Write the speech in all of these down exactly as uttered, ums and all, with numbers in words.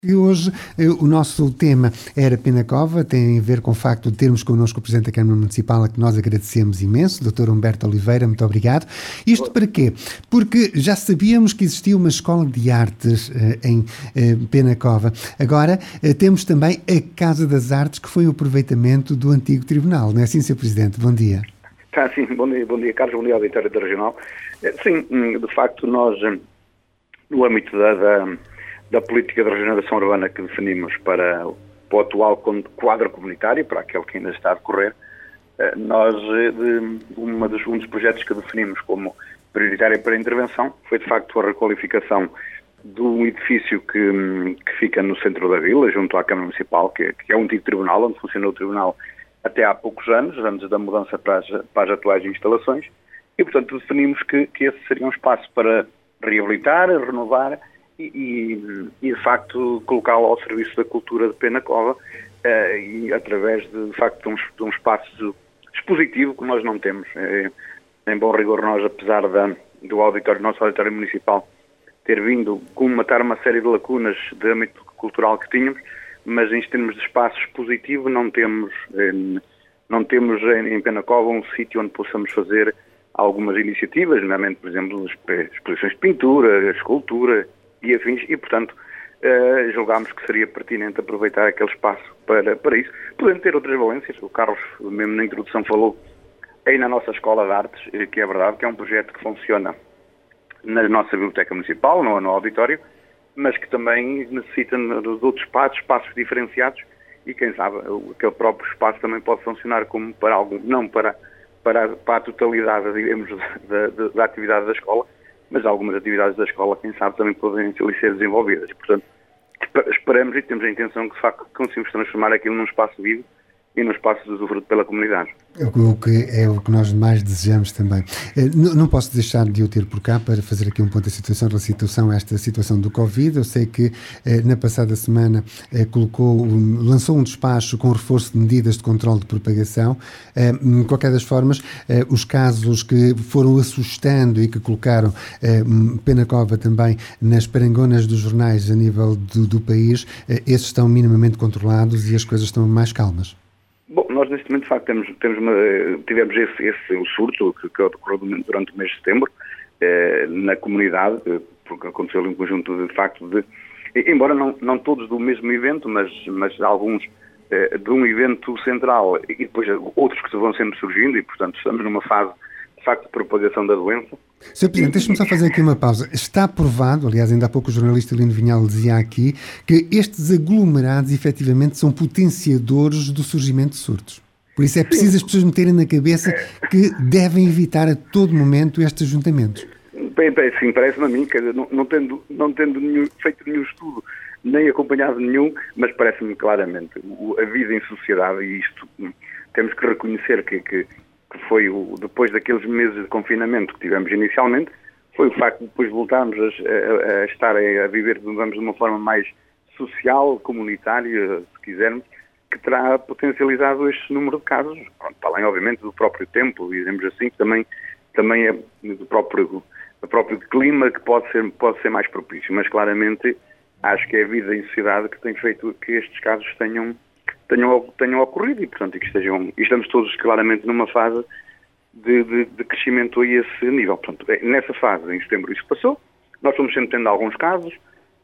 E hoje eh, o nosso tema era Penacova, tem a ver com o facto de termos connosco o Presidente da Câmara Municipal, a que nós agradecemos imenso, doutor Humberto Oliveira, muito obrigado. Isto para quê? Porque já sabíamos que existia uma escola de artes eh, em eh, Penacova. Agora eh, temos também a Casa das Artes, que foi o aproveitamento do antigo tribunal, não é assim, senhor Presidente? Bom dia. Tá, sim, bom dia, bom dia Carlos, bom dia auditório da Regional. Sim, de facto nós, no âmbito da... da da política de regeneração urbana que definimos para, para o atual quadro comunitário, para aquele que ainda está a decorrer, nós, de, uma dos, um dos projetos que definimos como prioritário para a intervenção foi, de facto, a requalificação de um edifício que, que fica no centro da vila, junto à Câmara Municipal, que, que é um antigo tribunal, onde funcionou o tribunal até há poucos anos, antes da mudança para as, para as atuais instalações, e, portanto, definimos que, que esse seria um espaço para reabilitar, renovar, E, e, de facto, colocá-lo ao serviço da cultura de Penacova uh, e através, de, de facto, de um, de um espaço expositivo que nós não temos. É, em bom rigor, nós, apesar da, do auditório, nosso auditório municipal ter vindo comatar uma série de lacunas de âmbito cultural que tínhamos, mas em termos de espaço expositivo não temos, em, não temos em, em Penacova um sítio onde possamos fazer algumas iniciativas, nomeadamente, por exemplo, exposições de pintura, escultura e afins, e, portanto, uh, julgámos que seria pertinente aproveitar aquele espaço para, para isso, podendo ter outras valências. O Carlos, mesmo na introdução, falou aí na nossa Escola de Artes, que é verdade, que é um projeto que funciona na nossa Biblioteca Municipal, no, no auditório, mas que também necessita de outros espaços, espaços diferenciados, e quem sabe, aquele próprio espaço também pode funcionar como para algo, não para, para, para a totalidade, digamos, da, da, da atividade da escola, mas algumas atividades da escola, quem sabe, também podem ser desenvolvidas. E, portanto, esperamos e temos a intenção que, de facto, conseguimos transformar aquilo num espaço vivo e num espaço de usufruto pela comunidade. O que é o que nós mais desejamos também. Não, não posso deixar de eu ter por cá para fazer aqui um ponto da situação, da situação, esta situação do Covid. Eu sei que na passada semana colocou, lançou um despacho com reforço de medidas de controle de propagação. De qualquer das formas, os casos que foram assustando e que colocaram Penacova também nas parangonas dos jornais a nível do, do país, esses estão minimamente controlados e as coisas estão mais calmas. Bom, nós neste momento, de facto, temos, temos uma, tivemos esse, esse o surto que, que ocorreu durante o mês de setembro eh, na comunidade, porque aconteceu ali um conjunto de, de facto de, embora não, não todos do mesmo evento, mas, mas alguns eh, de um evento central e depois outros que vão sempre surgindo e, portanto, estamos numa fase de facto de propagação da doença. senhor Presidente, deixe-me só fazer aqui uma pausa. Está provado, aliás, ainda há pouco o jornalista Lino Vinhal dizia aqui, que estes aglomerados efetivamente são potenciadores do surgimento de surtos. Por isso é preciso as pessoas meterem na cabeça que devem evitar a todo momento estes ajuntamentos. Bem, bem, sim, parece-me a mim, que não, não tendo, não tendo nenhum, feito nenhum estudo, nem acompanhado nenhum, mas parece-me claramente a vida em sociedade, e isto temos que reconhecer que, que que foi o, depois daqueles meses de confinamento que tivemos inicialmente, foi o facto de depois voltarmos a, a, a estar a, a viver, digamos, de uma forma mais social, comunitária, se quisermos, que terá potencializado este número de casos, para além, obviamente, do próprio tempo, dizemos assim, que também, também é do próprio, do próprio clima que pode ser, pode ser mais propício, mas claramente acho que é a vida em sociedade que tem feito que estes casos tenham Tenham, tenham ocorrido e, portanto, que estejam, e estamos todos claramente numa fase de, de, de crescimento a esse nível. Portanto, nessa fase, em setembro, isso passou. Nós fomos sempre tendo alguns casos.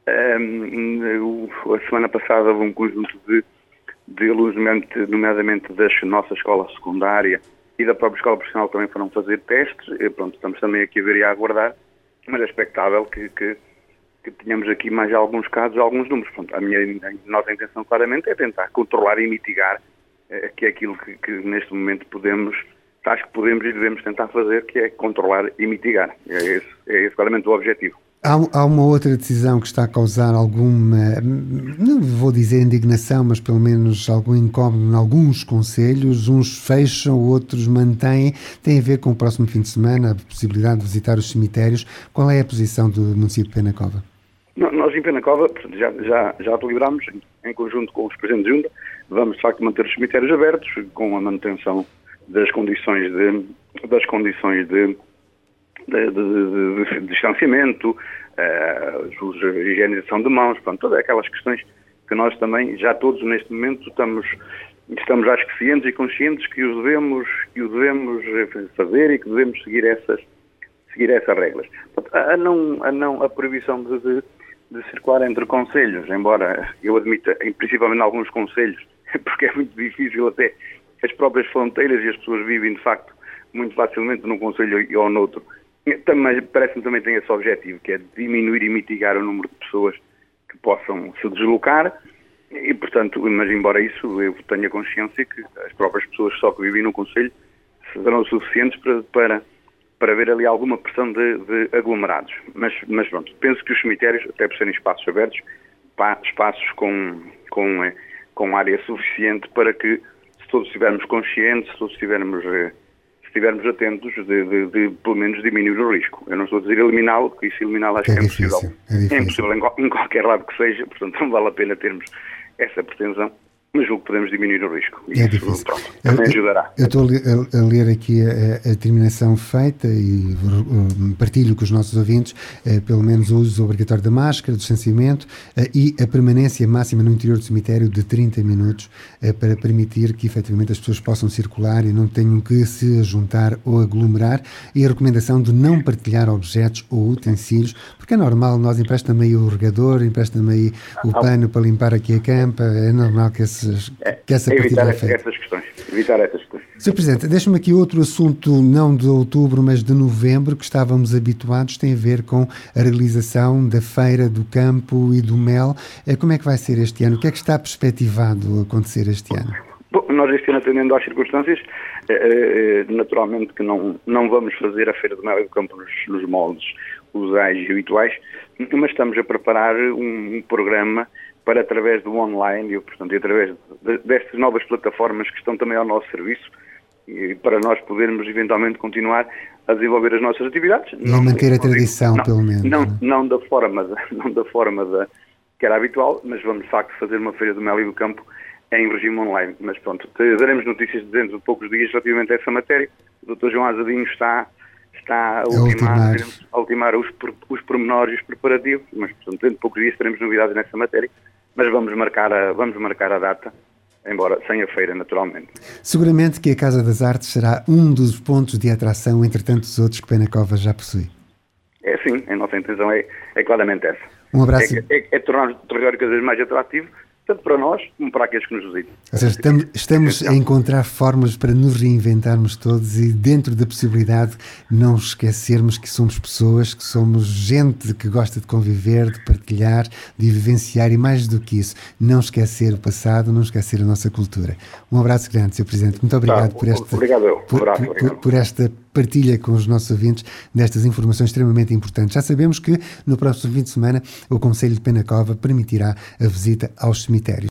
Um, a semana passada houve um conjunto de, de alunos, nomeadamente da nossa escola secundária e da própria escola profissional, também foram fazer testes. E, pronto, estamos também aqui a ver e a aguardar, mas é expectável que... que que tenhamos aqui mais alguns casos, alguns números. Pronto, a, minha, a nossa intenção claramente é tentar controlar e mitigar eh, que é aquilo que, que neste momento podemos, acho que podemos e devemos tentar fazer, que é controlar e mitigar. É esse, é esse claramente o objetivo. Há, há uma outra decisão que está a causar alguma, não vou dizer indignação, mas pelo menos algum incómodo em alguns concelhos. Uns fecham, outros mantêm. Tem a ver com o próximo fim de semana, a possibilidade de visitar os cemitérios. Qual é a posição do município de Penacova? Nós em Penacova já, já, já deliberámos, em conjunto com os presidentes de junta, vamos de facto manter os cemitérios abertos, com a manutenção das condições de, das condições de, de, de, de, de distanciamento, uh, a higienização de mãos, pronto, todas aquelas questões que nós também, já todos neste momento, estamos, estamos acho que cientes e conscientes que o devemos, que o devemos fazer e que devemos seguir essas, seguir essas regras. A, não, a, não, a proibição de, de, de circular entre concelhos, embora eu admita, principalmente em alguns concelhos, porque é muito difícil até as próprias fronteiras e as pessoas vivem, de facto, muito facilmente num concelho ou noutro. Também, parece-me também tem esse objetivo, que é diminuir e mitigar o número de pessoas que possam se deslocar e, portanto, mas embora isso, eu tenha consciência que as próprias pessoas só que vivem no concelho serão suficientes para, para, para haver ali alguma pressão de, de aglomerados. Mas, mas pronto, penso que os cemitérios, até por serem espaços abertos, espaços com, com, com área suficiente para que, se todos estivermos conscientes, se todos estivermos... se estivermos atentos de, de, de, pelo menos, diminuir o risco. Eu não estou a dizer eliminá-lo, porque isso eliminá-lo acho é que é difícil, impossível. É, difícil. É impossível em, em qualquer lado que seja, portanto não vale a pena termos essa pretensão, mas julgo que podemos diminuir o risco. E é isso, difícil. Pronto, também eu, ajudará. Eu estou a ler, a, a ler aqui a, a determinação feita e uh, partilho com os nossos ouvintes, uh, pelo menos o uso obrigatório da máscara, do distanciamento uh, e a permanência máxima no interior do cemitério de trinta minutos uh, para permitir que efetivamente as pessoas possam circular e não tenham que se juntar ou aglomerar, e a recomendação de não partilhar objetos ou utensílios, porque é normal, nós emprestamos aí o regador, emprestamos aí o pano para limpar aqui a campa, é normal que, esses, que essa partilha é feita. Essas questões, evitar essas questões. senhor Presidente, deixe-me aqui outro assunto, não de outubro, mas de novembro, que estávamos habituados, tem a ver com a realização da Feira do Campo e do Mel. Como é que vai ser este ano? O que é que está perspectivado acontecer este ano? Bom, nós este ano, atendendo às circunstâncias, naturalmente que não, não vamos fazer a Feira do Mel e do Campo nos, nos moldes usuais e habituais, mas estamos a preparar um, um programa para, através do online, e, portanto, e através de, destas novas plataformas que estão também ao nosso serviço, e para nós podermos eventualmente continuar a desenvolver as nossas atividades. E não, manter a tradição, não, pelo menos. Não, não, não da forma, da, não da forma da, que era habitual, mas vamos de facto fazer uma Feira do Mel e do Campo em regime online. Mas pronto, daremos notícias dentro de poucos dias relativamente a essa matéria. O doutor João Azadinho está... está a ultimar, a ultimar os, os pormenores e os preparativos, mas portanto, dentro de poucos dias teremos novidades nessa matéria, mas vamos marcar a, vamos marcar a data, embora sem a feira, naturalmente. Seguramente que a Casa das Artes será um dos pontos de atração entre tantos outros que Penacova já possui. É sim, a nossa intenção é, é claramente essa. Um abraço. É, é, é tornar o território cada vez mais atrativo, tanto para nós como para aqueles que nos visitam. Ou seja, estamos, estamos a encontrar formas para nos reinventarmos todos e, dentro da possibilidade, não esquecermos que somos pessoas, que somos gente que gosta de conviver, de partilhar, de vivenciar e, mais do que isso, não esquecer o passado, não esquecer a nossa cultura. Um abraço grande, senhor Presidente. Muito obrigado tá, por esta, obrigado, eu. por, Abraço, por, obrigado. por, por esta partilha com os nossos ouvintes destas informações extremamente importantes. Já sabemos que no próximo fim de semana o Concelho de Penacova permitirá a visita aos cemitérios.